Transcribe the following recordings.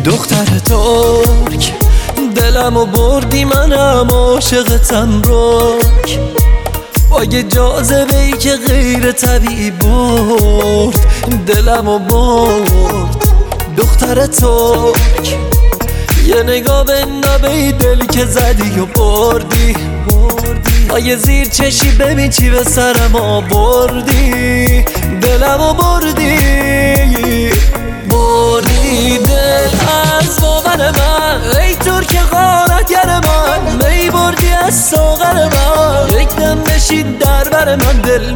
دختر ترک دلمو بردی، منم عاشقتم رک، با یه جاذبه‌ای که غیر طبیعی برد دلمو برد. دختر ترک یه نگاه بندابه دل که زدی و بردی، با یه زیر چشی ببین چی به سرم آوردی، دلمو بردی دل از باور من، ای ترک غارتگر من، می بردی از ساغر من، یک دم بشید در بر من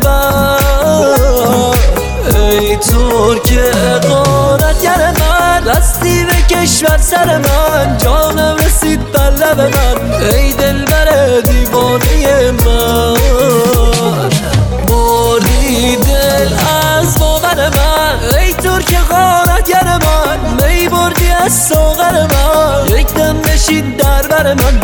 دلبر. ای ترک غارتگر من، دستی به کشور سر من، جانم رسید بر لب من، ای دلبر دیوانه من. بردی دل از باور من، ای ترک غارتگر من، می بردی از ساغر من، یک دم بشید در بر من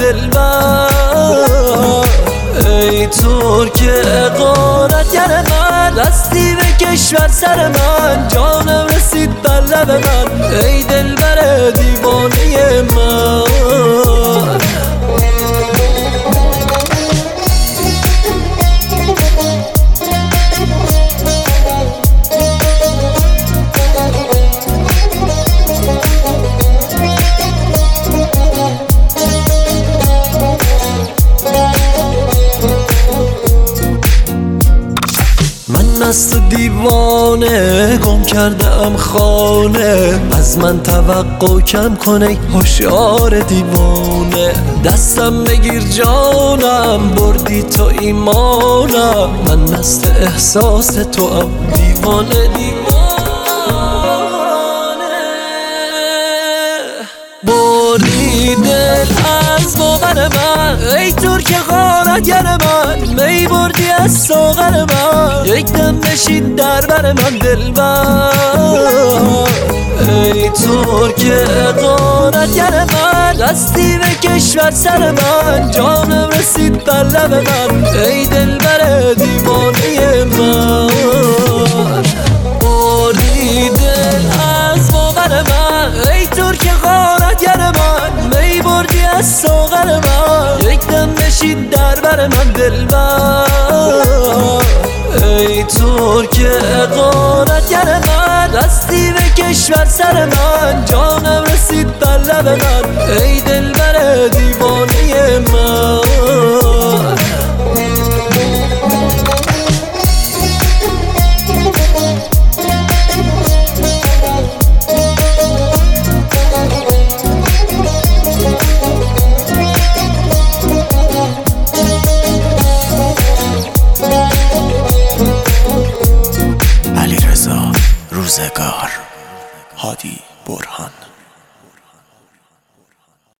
دلبر. ای ترک غارتگر من، دستی به کشور سر من، جانم رسید بر لب من، ای دلبر دیوانه من. از تو دیوانه گم کردم خانه، از من توقع کم کنه هوشیار دیوانه. دستم بگیر جانم، بردی تو ایمانم، من مست احساس تو ام دیوانه بردی دل از باور من، ای ترک غارتگر من، می بردی از ساغر من، یک دم بشید در بر من دلبر. ای ترک غارتگر من، دستی به کشور سر من، جانم رسید بر لب من، ای دلبر دیوانه من. بردی دل از باور من، ای ترک غارتگر من، می بردی از ساغر من، یک دم بشید در بر من دلبر. ای ترک غارتگر من، دستی به کشور سر من، جانم رسید بر لب من، ای دلبر دیوانه من. روزگار، هادی برهان.